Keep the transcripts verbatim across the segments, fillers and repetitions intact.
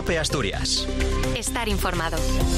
COPE Asturias. Estar informado.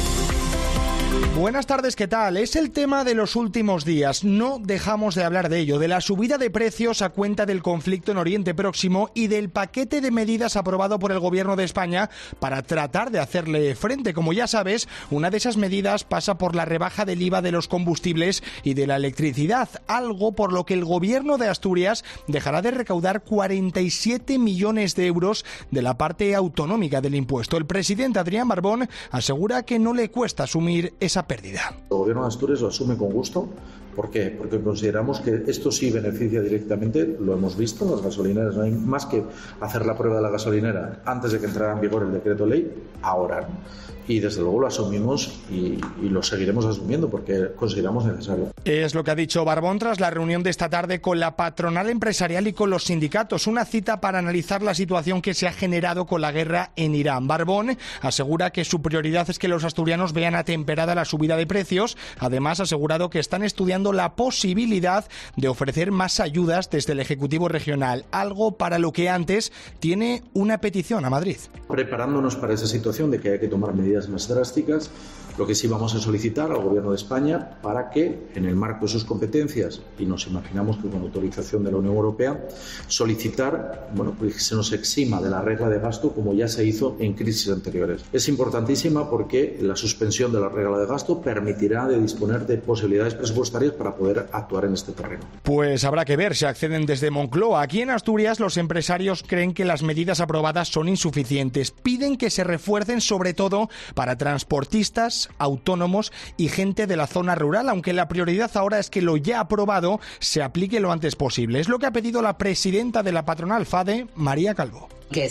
Buenas tardes, ¿qué tal? Es el tema de los últimos días. No dejamos de hablar de ello, de la subida de precios a cuenta del conflicto en Oriente Próximo y del paquete de medidas aprobado por el Gobierno de España para tratar de hacerle frente. Como ya sabes, una de esas medidas pasa por la rebaja del I V A de los combustibles y de la electricidad, algo por lo que el Gobierno de Asturias dejará de recaudar cuarenta y siete millones de euros de la parte autonómica del impuesto. El presidente Adrián Barbón asegura que no le cuesta asumir esa pérdida. El Gobierno de Asturias lo asume con gusto. ¿Por qué? Porque consideramos que esto sí beneficia directamente, lo hemos visto, las gasolineras. No hay más que hacer la prueba de la gasolinera antes de que entrara en vigor el decreto ley, ahora. Y desde luego lo asumimos y, y lo seguiremos asumiendo porque consideramos necesario. Es lo que ha dicho Barbón tras la reunión de esta tarde con la patronal empresarial y con los sindicatos. Una cita para analizar la situación que se ha generado con la guerra en Irán. Barbón asegura que su prioridad es que los asturianos vean atemperada la subida de precios. Además, ha asegurado que están estudiando la posibilidad de ofrecer más ayudas desde el Ejecutivo Regional, algo para lo que antes tiene una petición a Madrid. Preparándonos para esa situación de que hay que tomar medidas más drásticas, lo que sí vamos a solicitar al Gobierno de España para que, en el marco de sus competencias, y nos imaginamos que con autorización de la Unión Europea, solicitar, bueno, pues que se nos exima de la regla de gasto como ya se hizo en crisis anteriores. Es importantísima porque la suspensión de la regla de gasto permitirá de disponer de posibilidades presupuestarias para poder actuar en este terreno. Pues habrá que ver si acceden desde Moncloa. Aquí en Asturias los empresarios creen que las medidas aprobadas son insuficientes. Piden que se refuercen sobre todo para transportistas, autónomos y gente de la zona rural, aunque la prioridad ahora es que lo ya aprobado se aplique lo antes posible. Es lo que ha pedido la presidenta de la patronal FADE, María Calvo. Que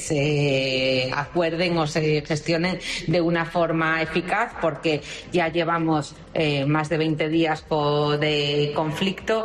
se acuerden o se gestionen de una forma eficaz, porque ya llevamos eh, más de veinte días de conflicto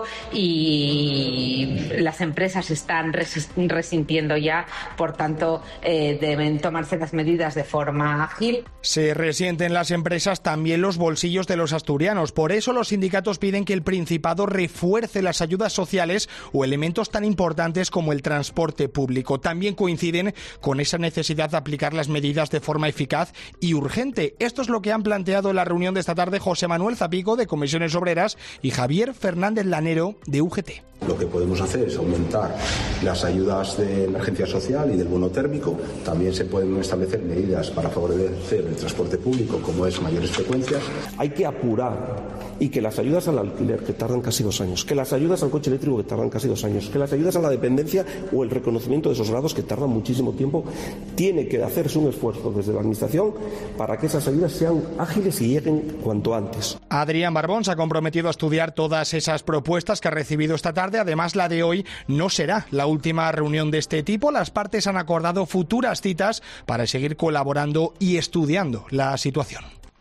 y las empresas están resintiendo ya, por tanto eh, deben tomarse las medidas de forma ágil. Se resienten las empresas, también los bolsillos de los asturianos. Por eso los sindicatos piden que el Principado refuerce las ayudas sociales o elementos tan importantes como el transporte público. También coinciden con esa necesidad de aplicar las medidas de forma eficaz y urgente. Esto es lo que han planteado en la reunión de esta tarde José Manuel Zapico, de Comisiones Obreras, y Javier Fernández Lanero, de U G T. Lo que podemos hacer es aumentar las ayudas de emergencia social y del bono térmico. También se pueden establecer medidas para favorecer el transporte público, como es mayores frecuencias. Hay que apurar y que las ayudas al alquiler, que tardan casi dos años, que las ayudas al coche eléctrico, que tardan casi dos años, que las ayudas a la dependencia o el reconocimiento de esos grados, que tardan muchísimo tiempo, tiene que hacerse un esfuerzo desde la Administración para que esas ayudas sean ágiles y lleguen cuanto antes. Adrián Barbón se ha comprometido a estudiar todas esas propuestas que ha recibido esta tarde. Además, la de hoy no será la última reunión de este tipo. Las partes han acordado futuras citas para seguir colaborando y estudiando la situación.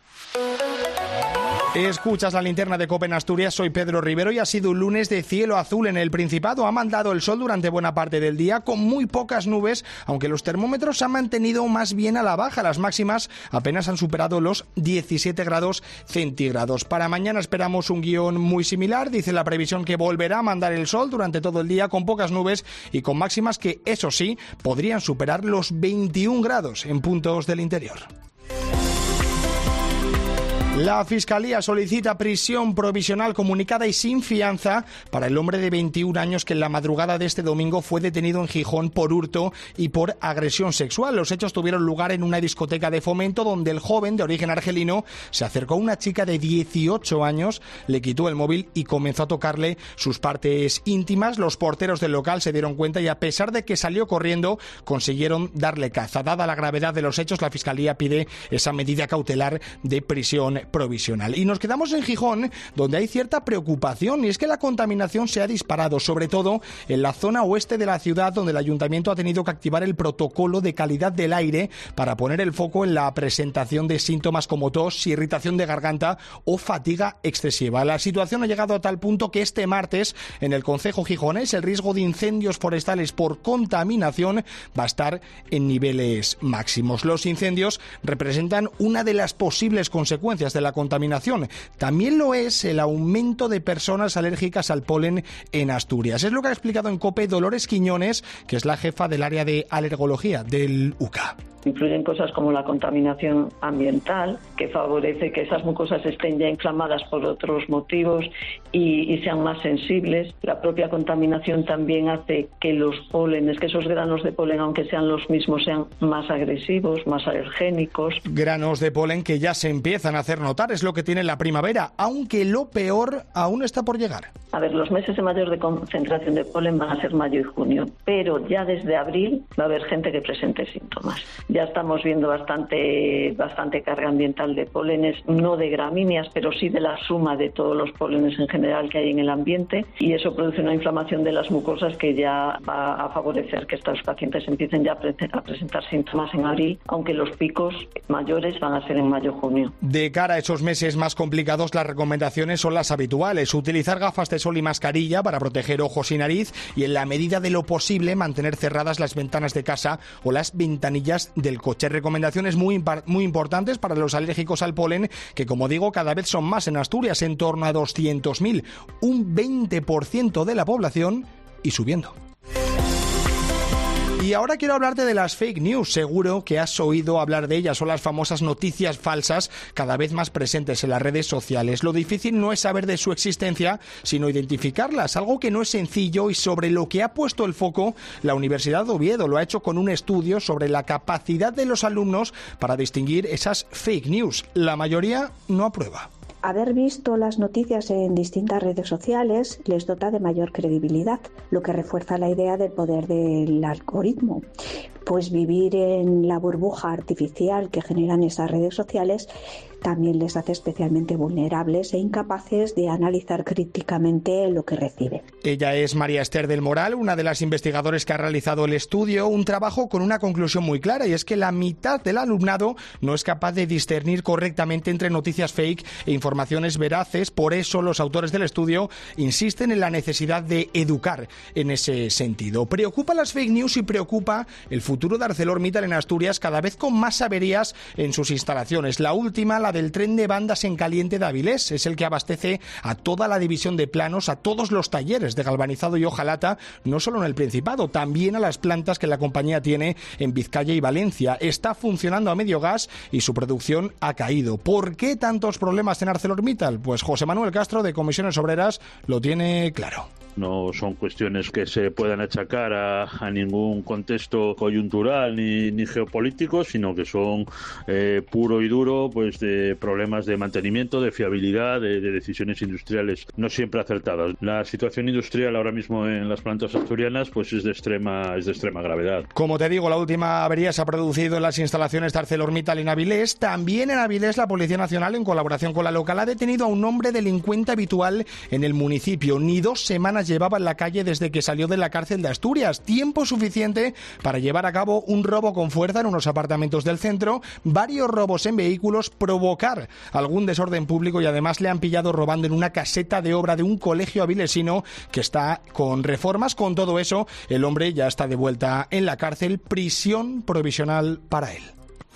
Escuchas la linterna de COPE en Asturias, soy Pedro Rivero y ha sido un lunes de cielo azul en el Principado. Ha mandado el sol durante buena parte del día con muy pocas nubes, aunque los termómetros se han mantenido más bien a la baja. Las máximas apenas han superado los diecisiete grados centígrados. Para mañana esperamos un guión muy similar. Dice la previsión que volverá a mandar el sol durante todo el día con pocas nubes y con máximas que, eso sí, podrían superar los veintiún grados en puntos del interior. La Fiscalía solicita prisión provisional comunicada y sin fianza para el hombre de veintiún años que en la madrugada de este domingo fue detenido en Gijón por hurto y por agresión sexual. Los hechos tuvieron lugar en una discoteca de Fomento, donde el joven de origen argelino se acercó a una chica de dieciocho años, le quitó el móvil y comenzó a tocarle sus partes íntimas. Los porteros del local se dieron cuenta y, a pesar de que salió corriendo, consiguieron darle caza. Dada la gravedad de los hechos, la Fiscalía pide esa medida cautelar de prisión provisional. Y nos quedamos en Gijón, donde hay cierta preocupación, y es que la contaminación se ha disparado, sobre todo en la zona oeste de la ciudad, donde el ayuntamiento ha tenido que activar el protocolo de calidad del aire para poner el foco en la presentación de síntomas como tos, irritación de garganta o fatiga excesiva. La situación ha llegado a tal punto que este martes, en el concejo gijonés, el riesgo de incendios forestales por contaminación va a estar en niveles máximos. Los incendios representan una de las posibles consecuencias de la contaminación. También lo es el aumento de personas alérgicas al polen en Asturias. Es lo que ha explicado en COPE Dolores Quiñones, que es la jefa del área de alergología del U C A. Influyen cosas como la contaminación ambiental, que favorece que esas mucosas estén ya inflamadas por otros motivos y, y sean más sensibles. La propia contaminación también hace que los pólenes, que esos granos de polen, aunque sean los mismos, sean más agresivos, más alergénicos. Granos de polen que ya se empiezan a hacer notar, es lo que tiene la primavera, aunque lo peor aún está por llegar. A ver, los meses de mayor de concentración de polen van a ser mayo y junio, pero ya desde abril va a haber gente que presente síntomas. Ya estamos viendo bastante, bastante carga ambiental de pólenes, no de gramíneas, pero sí de la suma de todos los pólenes en general que hay en el ambiente, y eso produce una inflamación de las mucosas que ya va a favorecer que estos pacientes empiecen ya a presentar síntomas en abril, aunque los picos mayores van a ser en mayo-junio. De cara a esos meses más complicados, las recomendaciones son las habituales: utilizar gafas de sol y mascarilla para proteger ojos y nariz, y en la medida de lo posible mantener cerradas las ventanas de casa o las ventanillas del coche. Recomendaciones muy, muy importantes para los alérgicos al polen, que como digo cada vez son más en Asturias, en torno a doscientos mil, un veinte por ciento de la población y subiendo. Y ahora quiero hablarte de las fake news. Seguro que has oído hablar de ellas, son las famosas noticias falsas, cada vez más presentes en las redes sociales. Lo difícil no es saber de su existencia, sino identificarlas, algo que no es sencillo y sobre lo que ha puesto el foco la Universidad de Oviedo. Lo ha hecho con un estudio sobre la capacidad de los alumnos para distinguir esas fake news. La mayoría no aprueba. Haber visto las noticias en distintas redes sociales les dota de mayor credibilidad, lo que refuerza la idea del poder del algoritmo. Pues vivir en la burbuja artificial que generan esas redes sociales también les hace especialmente vulnerables e incapaces de analizar críticamente lo que reciben. Ella es María Esther del Moral, una de las investigadoras que ha realizado el estudio, un trabajo con una conclusión muy clara, y es que la mitad del alumnado no es capaz de discernir correctamente entre noticias fake e informaciones veraces. Por eso los autores del estudio insisten en la necesidad de educar en ese sentido. Preocupa las fake news y preocupa el futuro de ArcelorMittal en Asturias, cada vez con más averías en sus instalaciones. La última, la del tren de bandas en caliente de Avilés, es el que abastece a toda la división de planos, a todos los talleres de galvanizado y hojalata, no solo en el Principado, también a las plantas que la compañía tiene en Vizcaya y Valencia. Está funcionando a medio gas y su producción ha caído. ¿Por qué tantos problemas en ArcelorMittal? Pues José Manuel Castro, de Comisiones Obreras, lo tiene claro. No son cuestiones que se puedan achacar a, a ningún contexto coyuntural ni, ni geopolítico, sino que son eh, puro y duro pues de problemas de mantenimiento, de fiabilidad, de, de decisiones industriales no siempre acertadas. La situación industrial ahora mismo en las plantas asturianas pues es de extrema es de extrema gravedad. Como te digo, la última avería se ha producido en las instalaciones de ArcelorMittal en Avilés. También en Avilés, la Policía Nacional, en colaboración con la local, ha detenido a un hombre delincuente habitual en el municipio. Ni dos semanas llevaba en la calle desde que salió de la cárcel de Asturias. Tiempo suficiente para llevar a cabo un robo con fuerza en unos apartamentos del centro, varios robos en vehículos, provocar algún desorden público, y además le han pillado robando en una caseta de obra de un colegio avilesino que está con reformas. Con todo eso, el hombre ya está de vuelta en la cárcel, prisión provisional para él.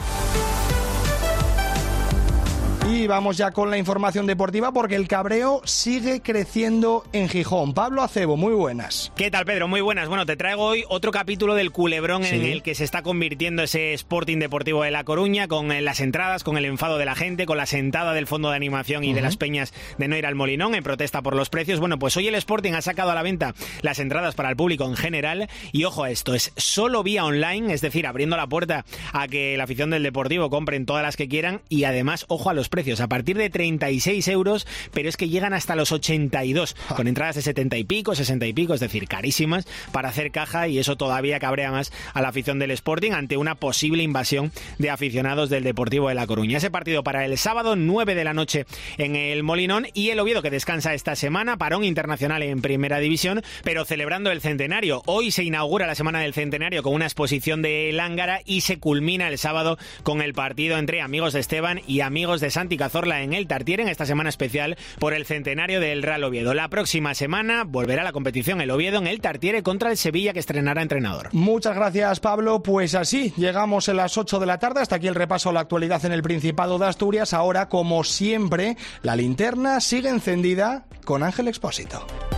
Y vamos ya con la información deportiva, porque el cabreo sigue creciendo en Gijón. Pablo Acebo, muy buenas. ¿Qué tal, Pedro? Muy buenas. Bueno, te traigo hoy otro capítulo del culebrón ¿Sí? en el que se está convirtiendo ese Sporting Deportivo de La Coruña, con las entradas, con el enfado de la gente, con la sentada del fondo de animación y uh-huh. de las peñas de no ir al Molinón en protesta por los precios. Bueno, pues hoy el Sporting ha sacado a la venta las entradas para el público en general, y ojo a esto, es solo vía online, es decir, abriendo la puerta a que la afición del Deportivo compren todas las que quieran, y además, ojo a los precios, a partir de treinta y seis euros, pero es que llegan hasta los ochenta y dos, con entradas de setenta y pico, sesenta y pico, es decir, carísimas para hacer caja, y eso todavía cabrea más a la afición del Sporting ante una posible invasión de aficionados del Deportivo de La Coruña. Ese partido para el sábado, nueve de la noche en el Molinón, y el Oviedo, que descansa esta semana, parón internacional en Primera División, pero celebrando el centenario. Hoy se inaugura la Semana del Centenario con una exposición de Lángara, y se culmina el sábado con el partido entre Amigos de Esteban y Amigos de Santi Cazorla en el Tartiere, en esta semana especial por el centenario del Real Oviedo. La próxima semana volverá a la competición el Oviedo en el Tartiere contra el Sevilla, que estrenará entrenador. Muchas gracias, Pablo. Pues así llegamos a las ocho de la tarde. Hasta aquí el repaso a la actualidad en el Principado de Asturias. Ahora, como siempre, la linterna sigue encendida con Ángel Expósito.